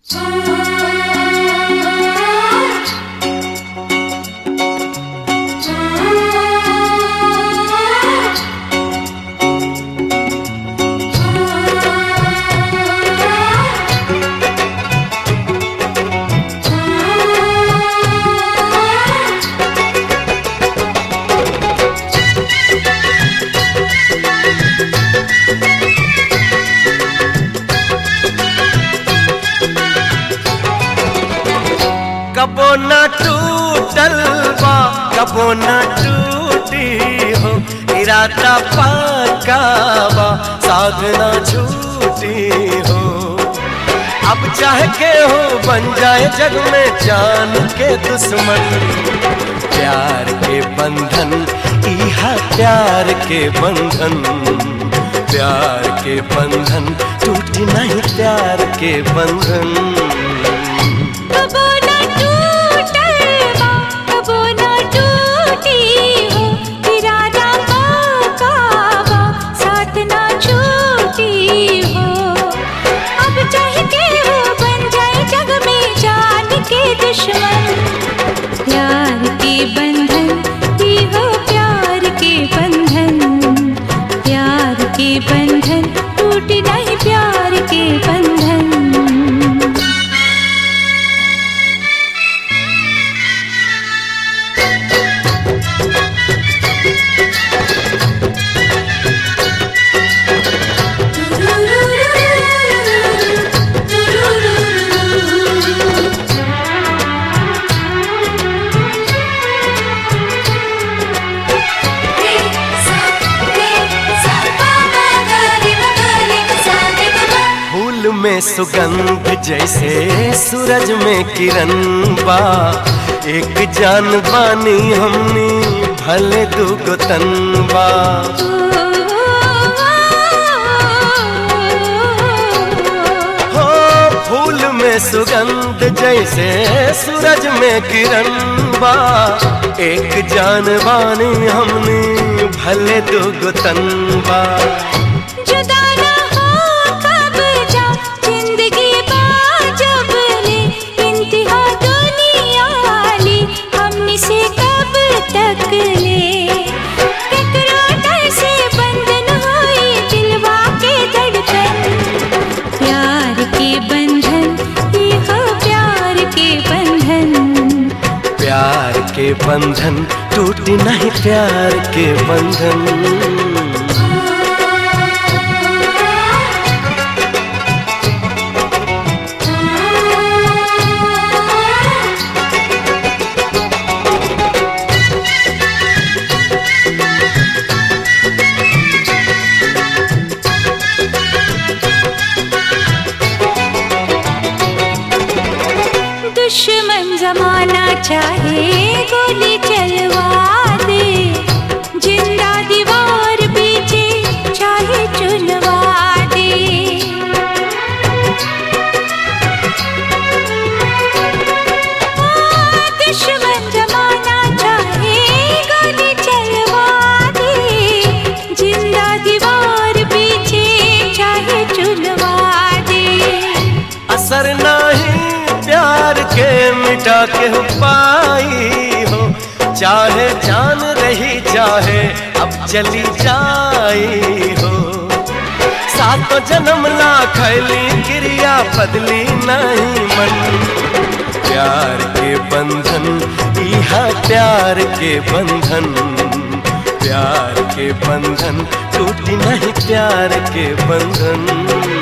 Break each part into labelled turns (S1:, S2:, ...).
S1: कबो न टूटल बा कबो न टूटी हो, इरादा पक्का बा साधना झूठी हो। अब चाह के हो बन जाए जग में जान के दुश्मन, प्यार के बंधन इहा प्यार के बंधन, प्यार के बंधन टूटी नहीं प्यार के बंधन।
S2: प्यार के बंधन ये हो प्यार के बंधन, प्यार के बंधन टूटे नहीं प्यार के बंधन।
S1: में सुगंध जैसे सूरज में किरण बा, एक जान बानी हमनी भले दुगो तन बा। हो फूल में सुगंध जैसे सूरज में किरण बा, एक जान बानी हमनी भले दुगो तन बा। प्यार के बंधन टूटी नहीं प्यार के बंधन।
S2: दुश्मन जमाना चाहे गोली चलवा दे, जिंदा दीवार पीछे चाहे चुनवा दे। दुश्मन जमाना चाहे गोली चलवा दे, जिंदा दीवार पीछे चाहे चुनवा दे।
S1: असर नहीं प्यार के मिटा के पाई हो, चाहे जान रही चाहे अब चली जाई हो। सातों जन्म ला खैली क्रिया बदली नहीं मन, प्यार के बंधन इहा प्यार के बंधन, प्यार के बंधन टूटी नहीं प्यार के बंधन।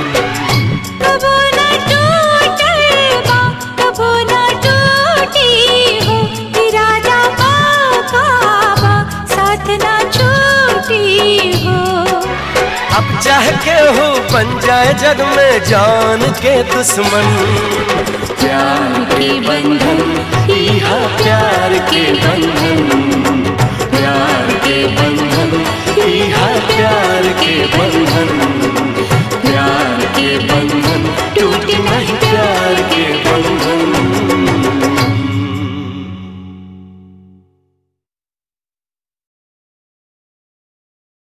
S1: अब चाह के हो बन जाए जग में जान के दुश्मन, प्यार के बंधन इहा प्यार के बंधन, प्यार के बंधन इहा प्यार के बंधन।